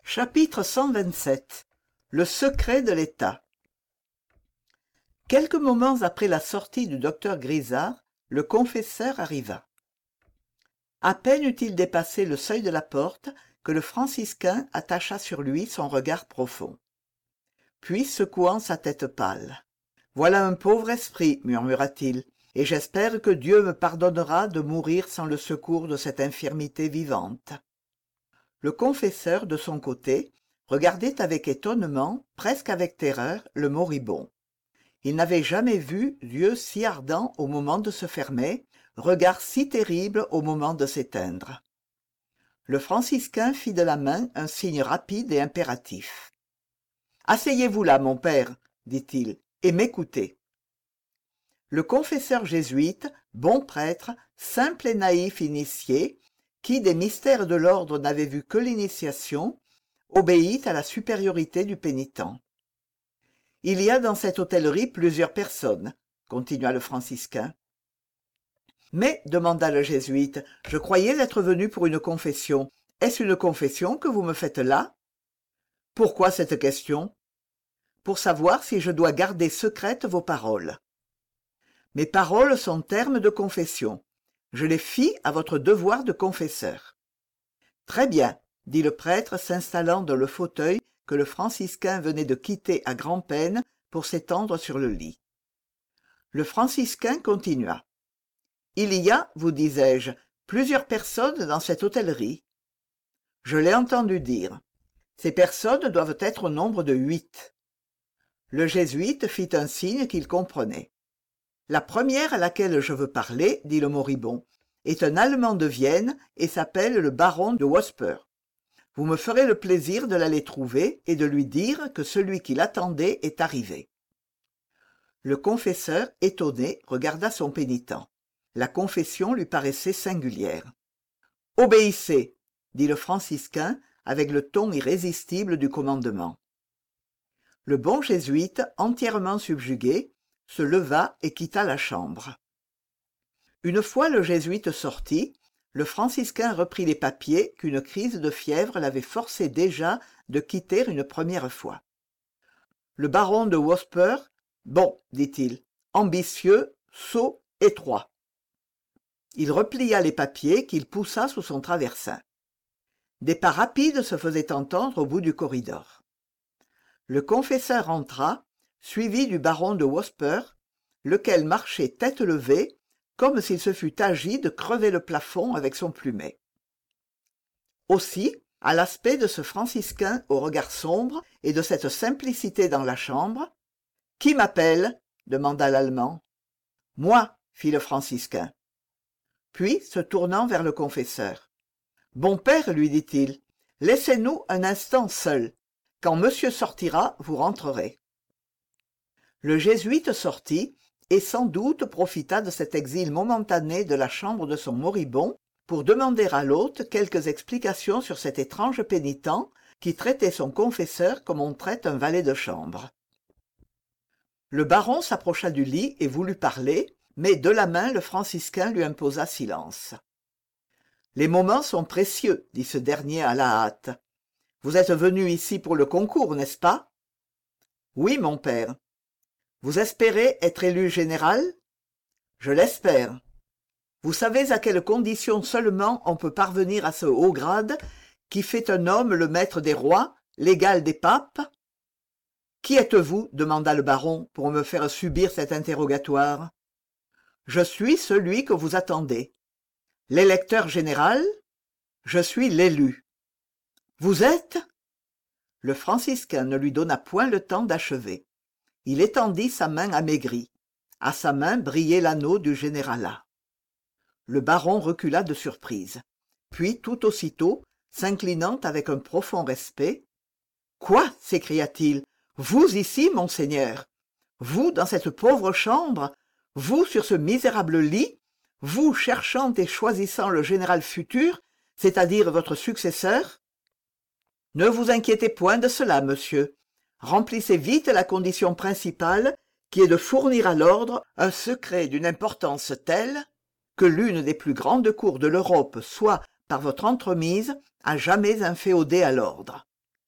Chapitre 127. Le secret de l'État. Quelques moments après la sortie du docteur Grisard, le confesseur arriva. À peine eut-il dépassé le seuil de la porte que le franciscain attacha sur lui son regard profond. Puis, secouant sa tête pâle, « Voilà un pauvre esprit, murmura-t-il, et j'espère que Dieu me pardonnera de mourir sans le secours de cette infirmité vivante. » Le confesseur, de son côté, regardait avec étonnement, presque avec terreur, le moribond. Il n'avait jamais vu yeux si ardents au moment de se fermer, regard si terrible au moment de s'éteindre. Le franciscain fit de la main un signe rapide et impératif. « Asseyez-vous là, mon père, dit-il, et m'écoutez. » Le confesseur jésuite, bon prêtre, simple et naïf initié, qui des mystères de l'ordre n'avait vu que l'initiation, obéit à la supériorité du pénitent. « Il y a dans cette hôtellerie plusieurs personnes, » continua le franciscain. « Mais, demanda le jésuite, je croyais être venu pour une confession. Est-ce une confession que vous me faites là ? Pourquoi cette question ? Pour savoir si je dois garder secrètes vos paroles. Mes paroles sont termes de confession. Je les fie à votre devoir de confesseur. Très bien, dit le prêtre s'installant dans le fauteuil que le franciscain venait de quitter à grand-peine pour s'étendre sur le lit. Le franciscain continua. Il y a, vous disais-je, plusieurs personnes dans cette hôtellerie. Je l'ai entendu dire. Ces personnes doivent être au nombre de 8. Le jésuite fit un signe qu'il comprenait. La première à laquelle je veux parler, dit le moribond, est un Allemand de Vienne et s'appelle le baron de Wasper. Vous me ferez le plaisir de l'aller trouver et de lui dire que celui qui l'attendait est arrivé. Le confesseur, étonné, regarda son pénitent. La confession lui paraissait singulière. « Obéissez, » dit le franciscain avec le ton irrésistible du commandement. Le bon jésuite, entièrement subjugué, se leva et quitta la chambre. Une fois le jésuite sorti, le franciscain reprit les papiers qu'une crise de fièvre l'avait forcé déjà de quitter une première fois. Le baron de Wasper, bon, dit-il, ambitieux, sot, étroit. Il replia les papiers qu'il poussa sous son traversin. Des pas rapides se faisaient entendre au bout du corridor. Le confesseur entra, suivi du baron de Wasper, lequel marchait tête levée, comme s'il se fût agi de crever le plafond avec son plumet. Aussi, à l'aspect de ce franciscain au regard sombre et de cette simplicité dans la chambre, « Qui m'appelle » demanda l'Allemand. « Moi, » fit le franciscain. Puis, se tournant vers le confesseur. « Bon père, lui dit-il, laissez-nous un instant seuls. Quand monsieur sortira, vous rentrerez. » Le jésuite sortit et sans doute profita de cet exil momentané de la chambre de son moribond pour demander à l'hôte quelques explications sur cet étrange pénitent qui traitait son confesseur comme on traite un valet de chambre. Le baron s'approcha du lit et voulut parler, mais de la main le franciscain lui imposa silence. « Les moments sont précieux, » dit ce dernier à la hâte. « Vous êtes venu ici pour le concours, n'est-ce pas ? » « Oui, mon père. » « Vous espérez être élu général ? » « Je l'espère. » « Vous savez à quelles conditions seulement on peut parvenir à ce haut grade qui fait un homme le maître des rois, l'égal des papes ? » « Qui êtes-vous ? » demanda le baron pour me faire subir cet interrogatoire. « Je suis celui que vous attendez. »« L'électeur général ? » ?»« Je suis l'élu. »« Vous êtes ?» Le franciscain ne lui donna point le temps d'achever. Il étendit sa main amaigrie. À sa main brillait l'anneau du généralat. Le baron recula de surprise. Puis, tout aussitôt, s'inclinant avec un profond respect, « Quoi ?» s'écria-t-il. « Vous ici, monseigneur ? Vous, dans cette pauvre chambre ? Vous, sur ce misérable lit ? Vous, cherchant et choisissant le général futur, c'est-à-dire votre successeur ? Ne vous inquiétez point de cela, monsieur. Remplissez vite la condition principale, qui est de fournir à l'ordre un secret d'une importance telle que l'une des plus grandes cours de l'Europe soit, par votre entremise, à jamais inféodée à l'ordre.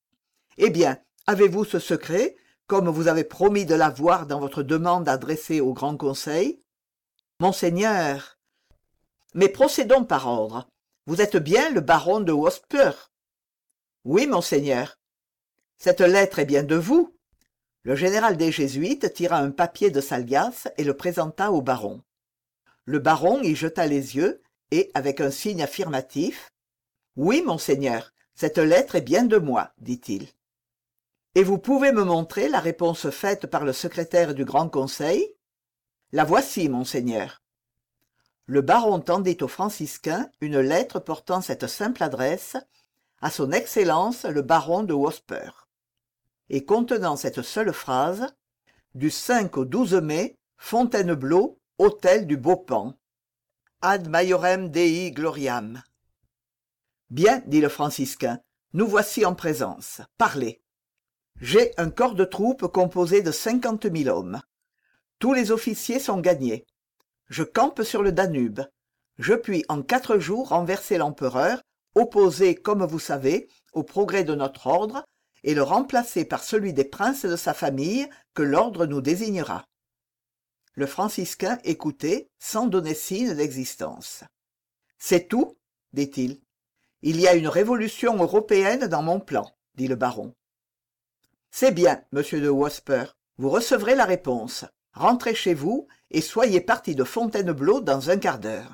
Eh bien, avez-vous ce secret, comme vous avez promis de l'avoir dans votre demande adressée au Grand Conseil? Monseigneur. Mais procédons par ordre. Vous êtes bien le baron de Wosper? Oui, monseigneur. Cette lettre est bien de vous? Le général des Jésuites tira un papier de sa liasse et le présenta au baron. Le baron y jeta les yeux et, avec un signe affirmatif, « Oui, monseigneur, cette lettre est bien de moi, dit-il. Et vous pouvez me montrer la réponse faite par le secrétaire du Grand Conseil? La voici, monseigneur. » Le baron tendit au franciscain une lettre portant cette simple adresse « À son Excellence le baron de Wosper » et contenant cette seule phrase « Du 5 au 12 mai, Fontainebleau, hôtel du Beaupan. Ad maiorem Dei gloriam. » Bien, dit le franciscain, nous voici en présence. Parlez. J'ai un corps de troupes composé de 50 000 hommes. Tous les officiers sont gagnés. Je campe sur le Danube. Je puis en 4 jours renverser l'empereur, opposé, comme vous savez, au progrès de notre ordre, et le remplacer par celui des princes de sa famille que l'ordre nous désignera. Le franciscain écoutait sans donner signe d'existence. « C'est tout ?» dit-il. « Il y a une révolution européenne dans mon plan, » dit le baron. « C'est bien, monsieur de Wosper, vous recevrez la réponse. Rentrez chez vous et soyez parti de Fontainebleau dans un quart d'heure. »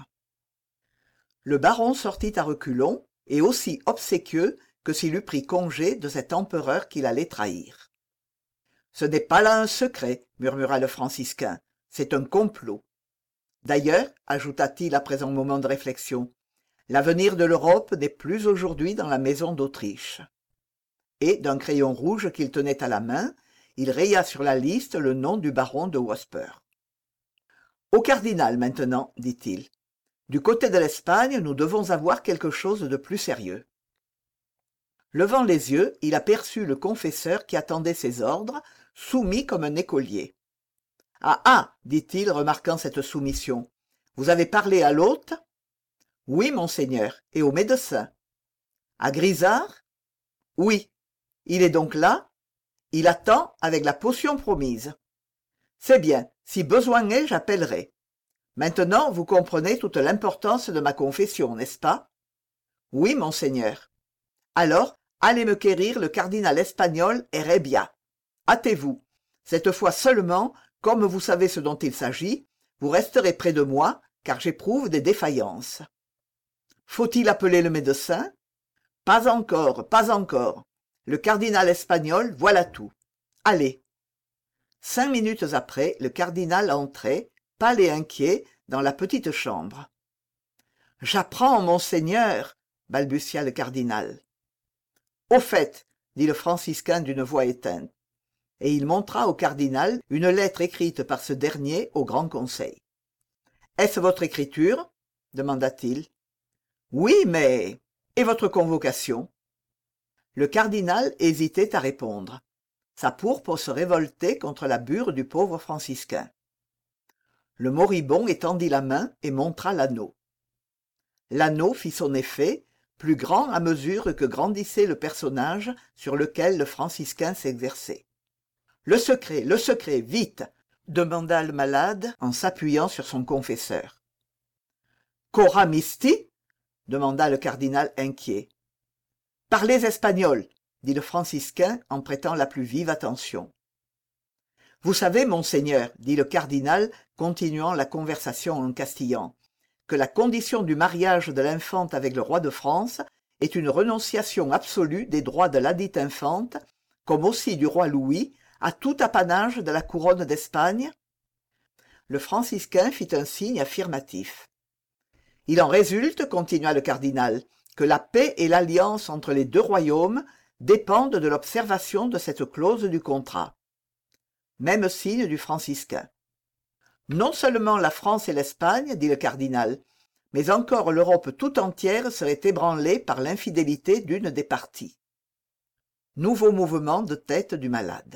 Le baron sortit à reculons et aussi obséquieux que s'il eût pris congé de cet empereur qu'il allait trahir. « Ce n'est pas là un secret, » murmura le franciscain, « c'est un complot. D'ailleurs, ajouta-t-il après un moment de réflexion, l'avenir de l'Europe n'est plus aujourd'hui dans la maison d'Autriche. » Et, d'un crayon rouge qu'il tenait à la main, il raya sur la liste le nom du baron de Wosper. « Au cardinal maintenant, dit-il. Du côté de l'Espagne, nous devons avoir quelque chose de plus sérieux. » Levant les yeux, il aperçut le confesseur qui attendait ses ordres, soumis comme un écolier. « Ah ah !» dit-il, remarquant cette soumission. « Vous avez parlé à l'hôte ?»« Oui, monseigneur, et au médecin. »« À Grisard ?»« Oui. Il est donc là ? Il attend avec la potion promise. »« C'est bien, si besoin est, j'appellerai. Maintenant, vous comprenez toute l'importance de ma confession, n'est-ce pas ? » ?»« Oui, monseigneur. »« Alors, allez me quérir le cardinal espagnol Heredia. Hâtez-vous. Cette fois seulement, comme vous savez ce dont il s'agit, vous resterez près de moi, car j'éprouve des défaillances. Faut-il appeler le médecin? Pas encore, pas encore. Le cardinal espagnol, voilà tout. Allez. 5 minutes après, le cardinal entrait, pâle et inquiet, dans la petite chambre. « J'apprends, monseigneur, » balbutia le cardinal. « Au fait, » dit le franciscain d'une voix éteinte, et il montra au cardinal une lettre écrite par ce dernier au Grand Conseil. « Est-ce votre écriture ?» demanda-t-il. « Oui, mais... Et votre convocation ?» Le cardinal hésitait à répondre. Sa pourpre se révoltait contre la bure du pauvre franciscain. Le moribond étendit la main et montra l'anneau. L'anneau fit son effet, plus grand à mesure que grandissait le personnage sur lequel le franciscain s'exerçait. « Le secret, vite !» demanda le malade en s'appuyant sur son confesseur. « Cora misti ?» demanda le cardinal inquiet. « Parlez espagnol !» dit le franciscain en prêtant la plus vive attention. « Vous savez, monseigneur, dit le cardinal, continuant la conversation en castillan, que la condition du mariage de l'infante avec le roi de France est une renonciation absolue des droits de ladite infante, comme aussi du roi Louis, à tout apanage de la couronne d'Espagne? » Le franciscain fit un signe affirmatif. « Il en résulte, continua le cardinal, que la paix et l'alliance entre les 2 royaumes dépendent de l'observation de cette clause du contrat. » Même signe du franciscain. « Non seulement la France et l'Espagne, dit le cardinal, mais encore l'Europe tout entière serait ébranlée par l'infidélité d'une des parties. » Nouveau mouvement de tête du malade.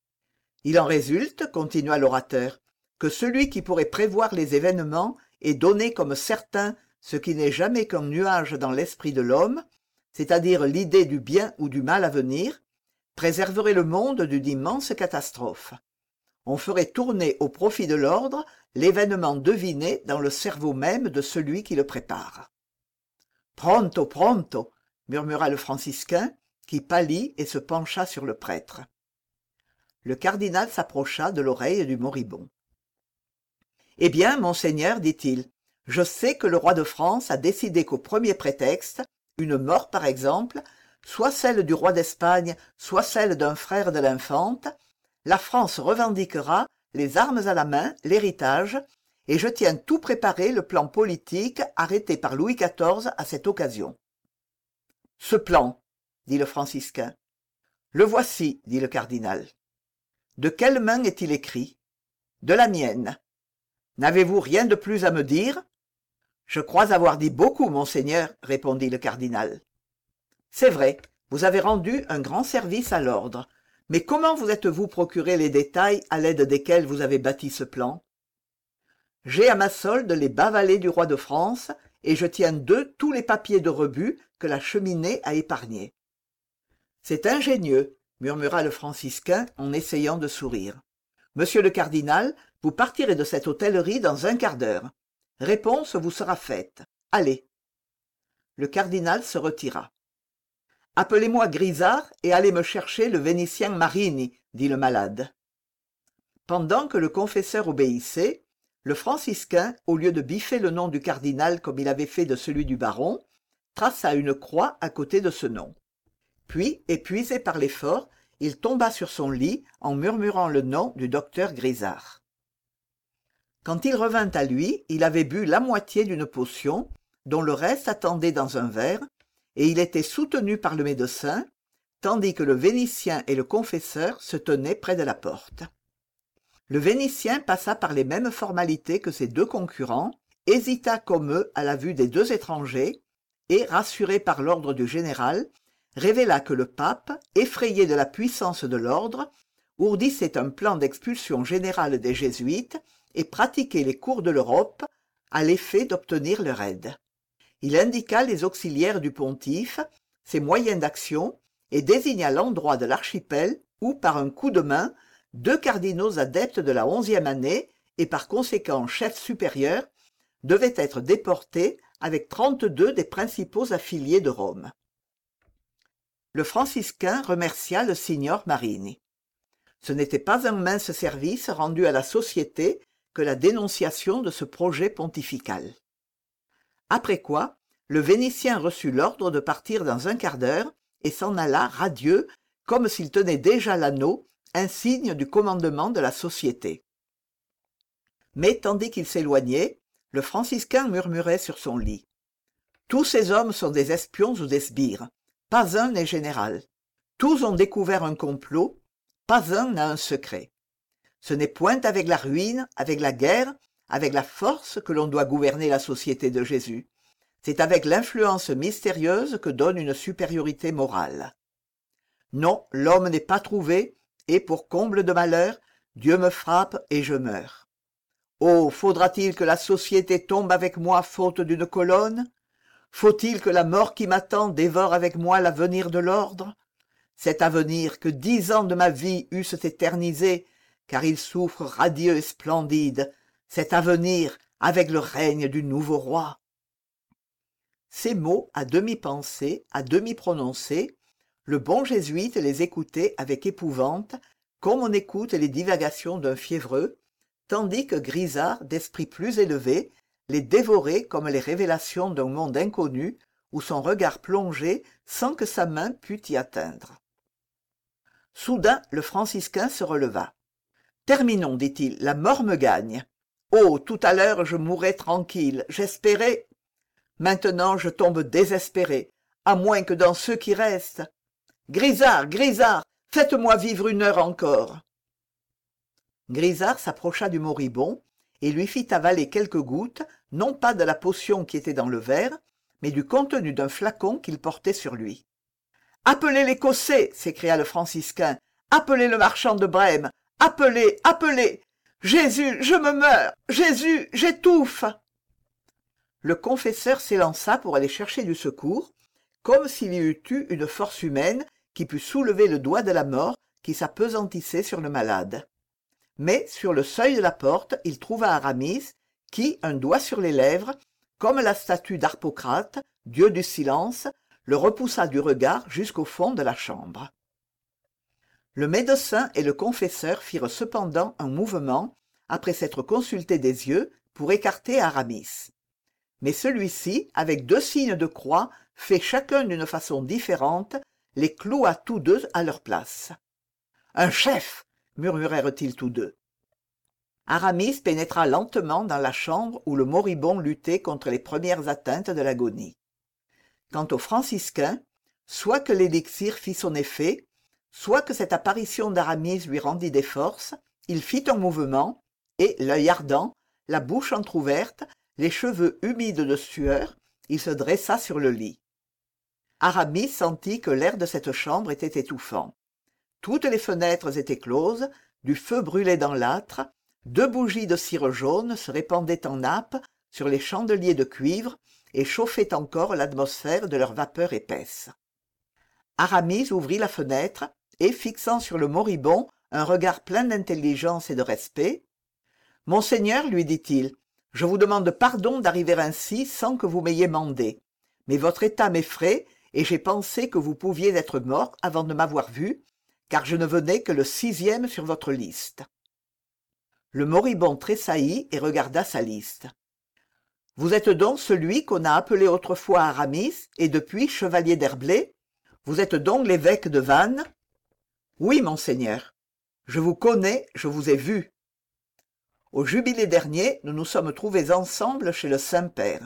« Il en résulte, continua l'orateur, que celui qui pourrait prévoir les événements et donner comme certain ce qui n'est jamais qu'un nuage dans l'esprit de l'homme, c'est-à-dire l'idée du bien ou du mal à venir, préserverait le monde d'une immense catastrophe. On ferait tourner au profit de l'ordre l'événement deviné dans le cerveau même de celui qui le prépare. « Pronto, pronto !» murmura le franciscain, qui pâlit et se pencha sur le prêtre. Le cardinal s'approcha de l'oreille du moribond. « Eh bien, monseigneur, dit-il, je sais que le roi de France a décidé qu'au premier prétexte, une mort par exemple, soit celle du roi d'Espagne, soit celle d'un frère de l'infante, la France revendiquera, les armes à la main, l'héritage, et je tiens tout préparé le plan politique arrêté par Louis XIV à cette occasion. »« Ce plan, dit le franciscain. »« Le voici, dit le cardinal. »« De quelle main est-il écrit ?»« De la mienne. »« N'avez-vous rien de plus à me dire ?»« Je crois avoir dit beaucoup, monseigneur, répondit le cardinal. »« C'est vrai, vous avez rendu un grand service à l'ordre. Mais comment vous êtes-vous procuré les détails à l'aide desquels vous avez bâti ce plan ? » « J'ai à ma solde les bas-valets du roi de France, et je tiens d'eux tous les papiers de rebut que la cheminée a épargnés. »« C'est ingénieux, » murmura le franciscain en essayant de sourire. « Monsieur le cardinal, vous partirez de cette hôtellerie dans un quart d'heure. Réponse vous sera faite. Allez. » Le cardinal se retira. « Appelez-moi Grisart et allez me chercher le Vénitien Marini, dit le malade. » Pendant que le confesseur obéissait, le franciscain, au lieu de biffer le nom du cardinal comme il avait fait de celui du baron, traça une croix à côté de ce nom. Puis, épuisé par l'effort, il tomba sur son lit en murmurant le nom du docteur Grisart. Quand il revint à lui, il avait bu la moitié d'une potion, dont le reste attendait dans un verre, et il était soutenu par le médecin, tandis que le Vénitien et le confesseur se tenaient près de la porte. Le Vénitien passa par les mêmes formalités que ses deux concurrents, hésita comme eux à la vue des deux étrangers, et, rassuré par l'ordre du général, révéla que le pape, effrayé de la puissance de l'ordre, ourdissait un plan d'expulsion générale des jésuites et pratiquait les cours de l'Europe à l'effet d'obtenir leur aide. Il indiqua les auxiliaires du pontife, ses moyens d'action, et désigna l'endroit de l'archipel où, par un coup de main, 2 cardinaux adeptes de la 11e année, et par conséquent chefs supérieurs, devaient être déportés avec 32 des principaux affiliés de Rome. Le franciscain remercia le signor Marini. Ce n'était pas un mince service rendu à la société que la dénonciation de ce projet pontifical. Après quoi, le Vénitien reçut l'ordre de partir dans un quart d'heure et s'en alla radieux, comme s'il tenait déjà l'anneau, insigne du commandement de la société. Mais tandis qu'il s'éloignait, le franciscain murmurait sur son lit. « Tous ces hommes sont des espions ou des sbires. Pas un n'est général. Tous ont découvert un complot. Pas un n'a un secret. Ce n'est point avec la ruine, avec la guerre, avec la force que l'on doit gouverner la société de Jésus. C'est avec l'influence mystérieuse que donne une supériorité morale. Non, l'homme n'est pas trouvé, et pour comble de malheur, Dieu me frappe et je meurs. Oh, faudra-t-il que la société tombe avec moi faute d'une colonne? Faut-il que la mort qui m'attend dévore avec moi l'avenir de l'ordre? Cet avenir que 10 ans de ma vie eussent éternisé, car il souffre radieux et splendide, cet avenir avec le règne du nouveau roi. » Ces mots, à demi pensés, à demi prononcés, le bon jésuite les écoutait avec épouvante, comme on écoute les divagations d'un fiévreux, tandis que Grisart, d'esprit plus élevé, les dévorait comme les révélations d'un monde inconnu où son regard plongeait sans que sa main pût y atteindre. Soudain, le franciscain se releva. « Terminons, dit-il, la mort me gagne. Oh, tout à l'heure je mourais tranquille, j'espérais. Maintenant je tombe désespéré, à moins que dans ceux qui restent. Grisart, Grisart, faites-moi vivre 1 heure encore. » Grisart s'approcha du moribond et lui fit avaler quelques gouttes, non pas de la potion qui était dans le verre, mais du contenu d'un flacon qu'il portait sur lui. « Appelez l'Écossais !» s'écria le franciscain. « Appelez le marchand de Brême ! Appelez, appelez ! Jésus, je me meurs ! Jésus, j'étouffe !» Le confesseur s'élança pour aller chercher du secours, comme s'il y eût eu une force humaine qui pût soulever le doigt de la mort qui s'appesantissait sur le malade. Mais sur le seuil de la porte, il trouva Aramis, qui, un doigt sur les lèvres, comme la statue d'Harpocrate, dieu du silence, le repoussa du regard jusqu'au fond de la chambre. Le médecin et le confesseur firent cependant un mouvement, après s'être consultés des yeux, pour écarter Aramis. Mais celui-ci, avec 2 signes de croix, faits chacun d'une façon différente, les cloua tous deux à leur place. « Un chef !» murmurèrent-ils tous deux. Aramis pénétra lentement dans la chambre où le moribond luttait contre les premières atteintes de l'agonie. Quant au franciscain, soit que l'élixir fit son effet, soit que cette apparition d'Aramis lui rendit des forces, il fit un mouvement, et, l'œil ardent, la bouche entr'ouverte, les cheveux humides de sueur, il se dressa sur le lit. Aramis sentit que l'air de cette chambre était étouffant. Toutes les fenêtres étaient closes, du feu brûlait dans l'âtre, 2 bougies de cire jaune se répandaient en nappes sur les chandeliers de cuivre et chauffaient encore l'atmosphère de leur vapeur épaisse. Aramis ouvrit la fenêtre et, fixant sur le moribond un regard plein d'intelligence et de respect, « Monseigneur, lui dit-il, je vous demande pardon d'arriver ainsi sans que vous m'ayez mandé, mais votre état m'effraie et j'ai pensé que vous pouviez être mort avant de m'avoir vu, car je ne venais que le 6e sur votre liste. » Le moribond tressaillit et regarda sa liste. « Vous êtes donc celui qu'on a appelé autrefois Aramis et depuis chevalier d'Herblay? Vous êtes donc l'évêque de Vannes? »« Oui, monseigneur. Je vous connais, je vous ai vu. Au jubilé dernier, nous nous sommes trouvés ensemble chez le Saint-Père.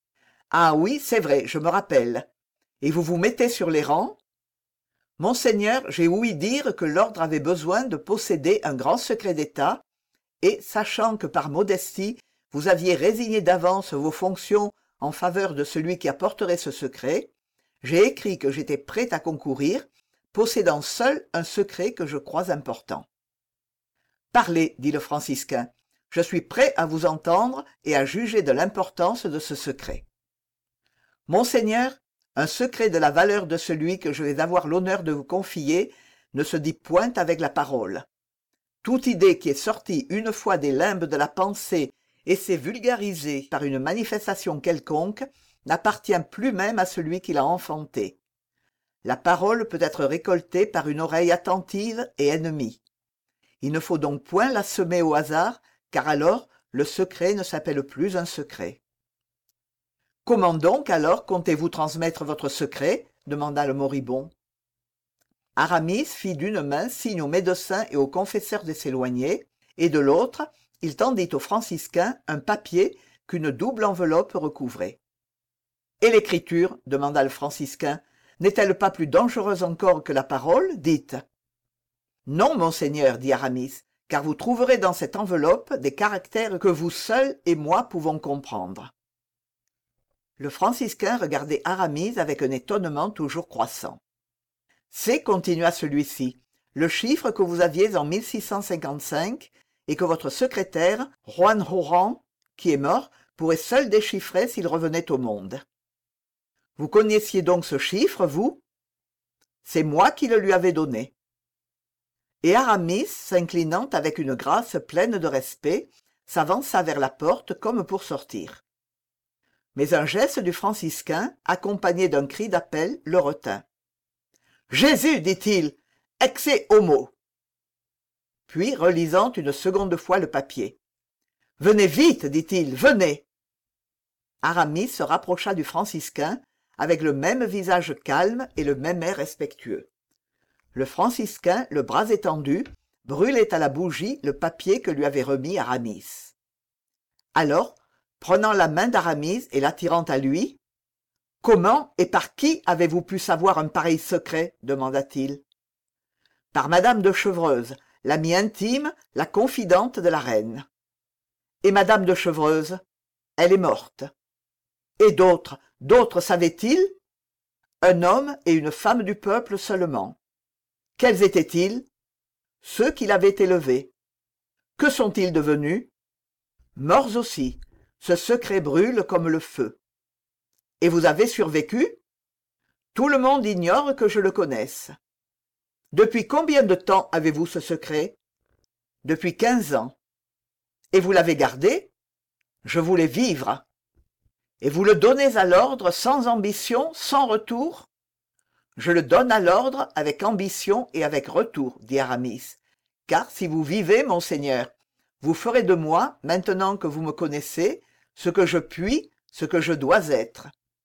Ah oui, c'est vrai, je me rappelle. Et vous vous mettez sur les rangs? Monseigneur, j'ai ouï dire que l'ordre avait besoin de posséder un grand secret d'État, et, sachant que par modestie, vous aviez résigné d'avance vos fonctions en faveur de celui qui apporterait ce secret, j'ai écrit que j'étais prêt à concourir, possédant seul un secret que je crois important. « Parlez, dit le franciscain, je suis prêt à vous entendre et à juger de l'importance de ce secret. »« Monseigneur, un secret de la valeur de celui que je vais avoir l'honneur de vous confier ne se dit point avec la parole. Toute idée qui est sortie une fois des limbes de la pensée et s'est vulgarisée par une manifestation quelconque n'appartient plus même à celui qui l'a enfantée. La parole peut être récoltée par une oreille attentive et ennemie. Il ne faut donc point la semer au hasard, car alors le secret ne s'appelle plus un secret. « Comment donc alors comptez-vous transmettre votre secret ?» demanda le moribond. Aramis fit d'une main signe au médecin et au confesseur de s'éloigner, et de l'autre, il tendit au franciscain un papier qu'une double enveloppe recouvrait. « Et l'écriture ?» demanda le franciscain. « N'est-elle pas plus dangereuse encore que la parole? Dites. »« Non, monseigneur, dit Aramis, car vous trouverez dans cette enveloppe des caractères que vous seul et moi pouvons comprendre. » Le franciscain regardait Aramis avec un étonnement toujours croissant. « C'est, continua celui-ci, le chiffre que vous aviez en 1655 et que votre secrétaire, Juan Joran, qui est mort, pourrait seul déchiffrer s'il revenait au monde. Vous connaissiez donc ce chiffre, vous? C'est moi qui le lui avais donné. » Et Aramis, s'inclinant avec une grâce pleine de respect, s'avança vers la porte comme pour sortir. Mais un geste du franciscain, accompagné d'un cri d'appel, le retint. « Jésus, dit-il, exe homo !» Puis, relisant une seconde fois le papier. « Venez vite, dit-il, venez !» Aramis se rapprocha du franciscain, avec le même visage calme et le même air respectueux. Le franciscain, le bras étendu, brûlait à la bougie le papier que lui avait remis Aramis. Alors, prenant la main d'Aramis et l'attirant à lui, « Comment et par qui avez-vous pu savoir un pareil secret ?» demanda-t-il. « Par madame de Chevreuse, l'amie intime, la confidente de la reine. »« Et madame de Chevreuse ? Elle est morte. »« Et d'autres savaient-ils ? » ?»« Un homme et une femme du peuple seulement. » »« Quels étaient-ils ? » ?»« Ceux qui l'avaient élevé. » »« Que sont-ils devenus ? » ?»« Morts aussi. Ce secret brûle comme le feu. » »« Et vous avez survécu ? » « Tout le monde ignore que je le connaisse. Depuis combien de temps avez-vous ce secret? Depuis 15 ans. Et vous l'avez gardé? Je voulais vivre. Et vous le donnez à l'ordre sans ambition, sans retour? Je le donne à l'ordre avec ambition et avec retour, dit Aramis. Car si vous vivez, monseigneur, vous ferez de moi, maintenant que vous me connaissez, ce que je puis, ce que je dois être.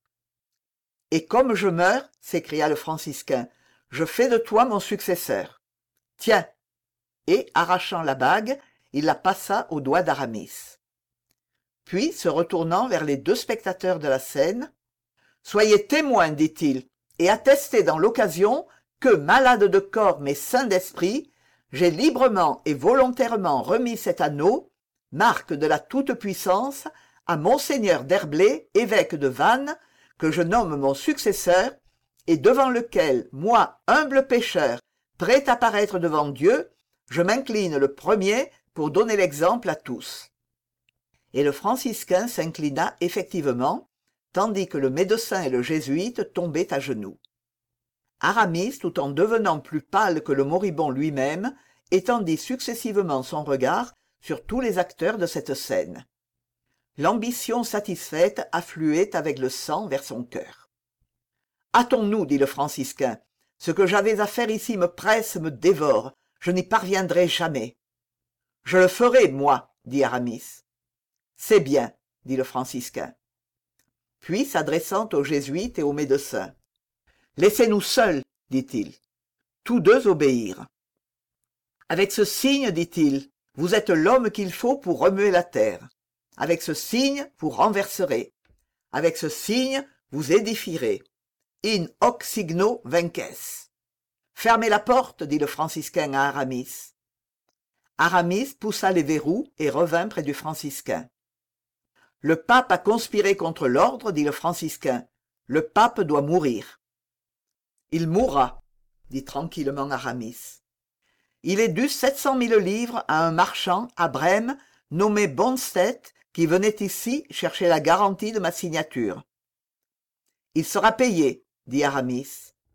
Et comme je meurs, s'écria le franciscain, je fais de toi mon successeur. Tiens. Et, arrachant la bague, il la passa au doigt d'Aramis. Puis, se retournant vers les deux spectateurs de la scène, « Soyez témoins, dit-il, et attestez dans l'occasion que, malade de corps mais sain d'esprit, j'ai librement et volontairement remis cet anneau, marque de la toute-puissance, à monseigneur d'Herblay, évêque de Vannes, que je nomme mon successeur, et devant lequel, moi, humble pécheur, prêt à paraître devant Dieu, je m'incline le premier pour donner l'exemple à tous. » Et le franciscain s'inclina effectivement, tandis que le médecin et le jésuite tombaient à genoux. Aramis, tout en devenant plus pâle que le moribond lui-même, étendit successivement son regard sur tous les acteurs de cette scène. L'ambition satisfaite affluait avec le sang vers son cœur. « Hâtons-nous, dit le franciscain. Ce que j'avais à faire ici me presse, me dévore. Je n'y parviendrai jamais. »« Je le ferai, moi, dit Aramis. »« C'est bien, dit le franciscain. » Puis, s'adressant aux jésuites et aux médecins, « Laissez-nous seuls, dit-il. » Tous deux obéirent. « Avec ce signe, dit-il, vous êtes l'homme qu'il faut pour remuer la terre. Avec ce signe, vous renverserez. Avec ce signe, vous édifierez. In hoc signo vinces. Fermez la porte, dit le franciscain à Aramis. Aramis poussa les verrous et revint près du franciscain. Le pape a conspiré contre l'ordre, dit le franciscain. Le pape doit mourir. Il mourra, dit tranquillement Aramis. Il est dû 700 000 livres à un marchand à Brême nommé Bonstedt qui venait ici chercher la garantie de ma signature. Il sera payé, dit Aramis.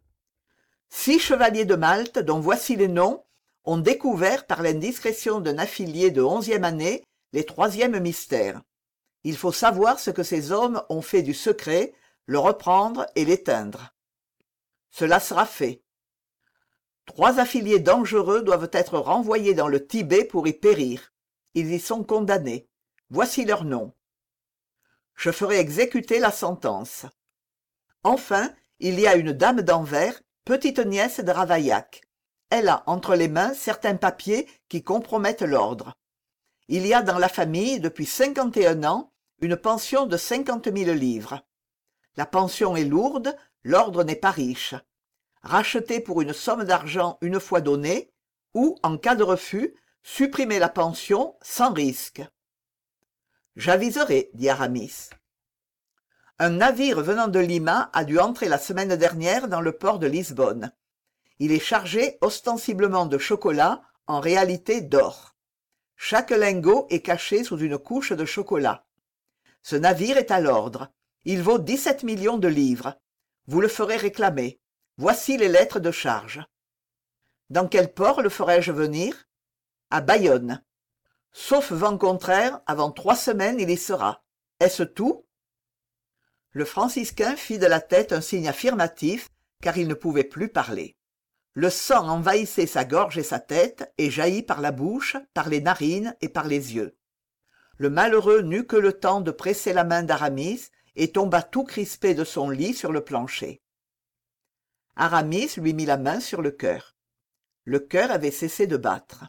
6 chevaliers de Malte, dont voici les noms, ont découvert par l'indiscrétion d'un affilié de 11e année les 3e mystères. Il faut savoir ce que ces hommes ont fait du secret, le reprendre et l'éteindre. Cela sera fait. 3 affiliés dangereux doivent être renvoyés dans le Tibet pour y périr. Ils y sont condamnés. Voici leurs noms. Je ferai exécuter la sentence. Enfin, il y a une dame d'Anvers, petite nièce de Ravaillac. Elle a entre les mains certains papiers qui compromettent l'ordre. Il y a dans la famille, depuis 51 ans, une pension de 50 000 livres. La pension est lourde, l'ordre n'est pas riche. Rachetez pour une somme d'argent une fois donnée, ou, en cas de refus, supprimez la pension sans risque. J'aviserai, dit Aramis. Un navire venant de Lima a dû entrer la semaine dernière dans le port de Lisbonne. Il est chargé ostensiblement de chocolat, en réalité d'or. Chaque lingot est caché sous une couche de chocolat. Ce navire est à l'ordre. Il vaut 17 millions de livres. Vous le ferez réclamer. Voici les lettres de charge. Dans quel port le ferai-je venir? À Bayonne. Sauf vent contraire, avant 3 semaines il y sera. Est-ce tout? Le franciscain fit de la tête un signe affirmatif, car il ne pouvait plus parler. Le sang envahissait sa gorge et sa tête, et jaillit par la bouche, par les narines et par les yeux. Le malheureux n'eut que le temps de presser la main d'Aramis, et tomba tout crispé de son lit sur le plancher. Aramis lui mit la main sur le cœur. Le cœur avait cessé de battre.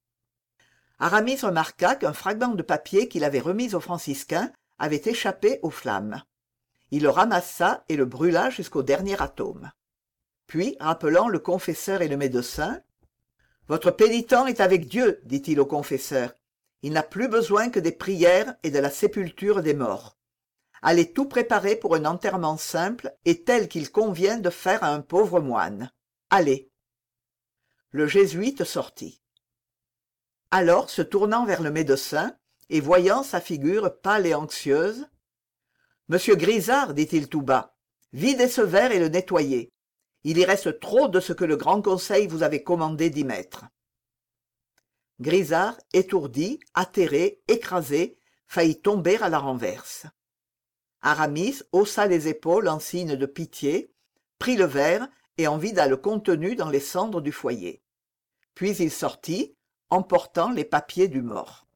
Aramis remarqua qu'un fragment de papier qu'il avait remis au franciscain avait échappé aux flammes. Il le ramassa et le brûla jusqu'au dernier atome. Puis, rappelant le confesseur et le médecin, « Votre pénitent est avec Dieu, dit-il au confesseur. Il n'a plus besoin que des prières et de la sépulture des morts. Allez tout préparer pour un enterrement simple et tel qu'il convient de faire à un pauvre moine. Allez. » Le jésuite sortit. Alors, se tournant vers le médecin, et voyant sa figure pâle et anxieuse, « Monsieur Grisard, dit-il tout bas, videz ce verre et le nettoyez. il y reste trop de ce que le grand conseil vous avait commandé d'y mettre. Grisart, étourdi, atterré, écrasé, faillit tomber à la renverse. Aramis haussa les épaules en signe de pitié, prit le verre et en vida le contenu dans les cendres du foyer. Puis il sortit, emportant les papiers du mort.